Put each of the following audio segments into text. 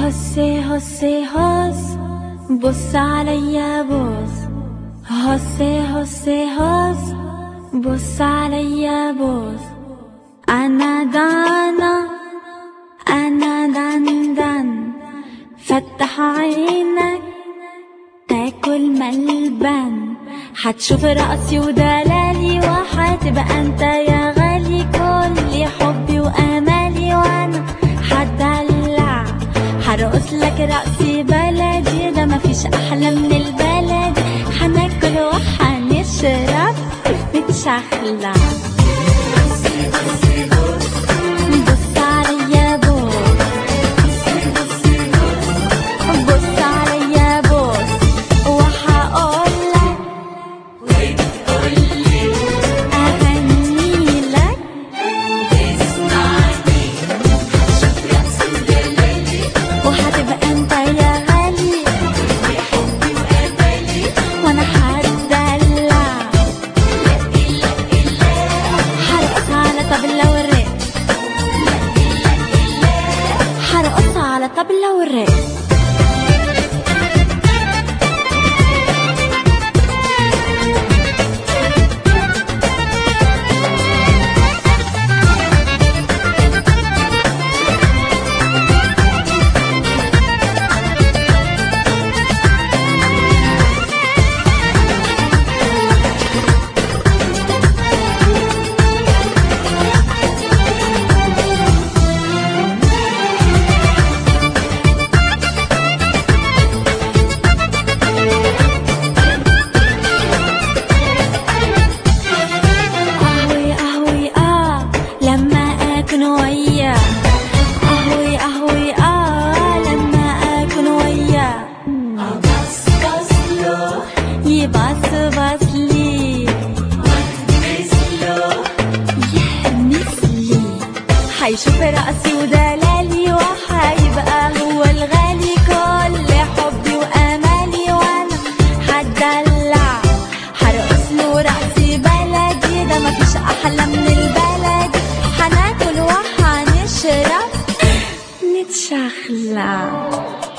هسي هس، بص عليا بص. هسي هس، بص عليا بص. أنا دانا أنا دندن، فتح عينك تاكل ملبن. هتشوف رقصي ودلالي وهتبقى انت يا غالي كل حبي وامالي. وانا هدلع هرقص لك رقصي بلدي، ده مفيش احلى من البلد. هناكل وهنشرب نتشخلع. بص عليا بص، بص عليا بص. وهقولك أغنيلك وهتبقى انت يا غالي وانا هتدلع. هرقص على طبلة والرق، هرقص على طبلة والرق. أهوي لما أكون وياه أبصبص له يبصبص لي وأهمس له يهمس لي. هيشوف رقصي ودلالي وهيبقى هو الغالي كل حبي وأمالي. وأنا هدلع هرقص له رقصي بلدي، ده مفيش أحلى من البلد. هناكل وهنشرب نتشخلع.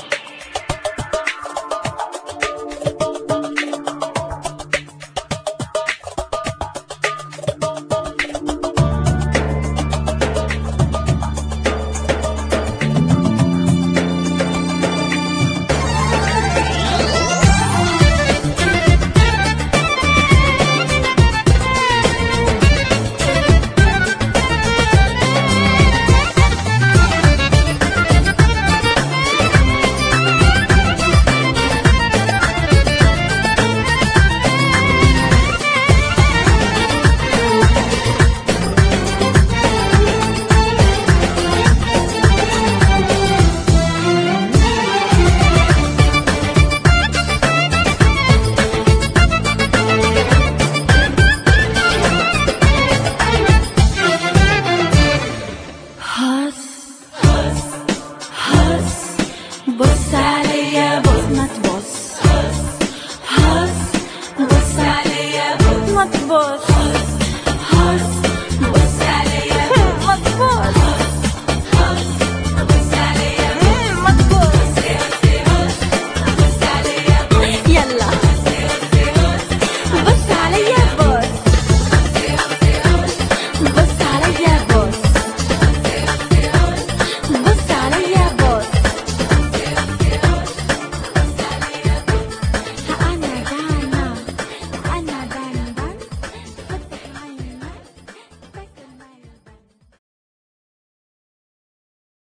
بص عليا بص ما تبص. بص عليا بص ما تبص.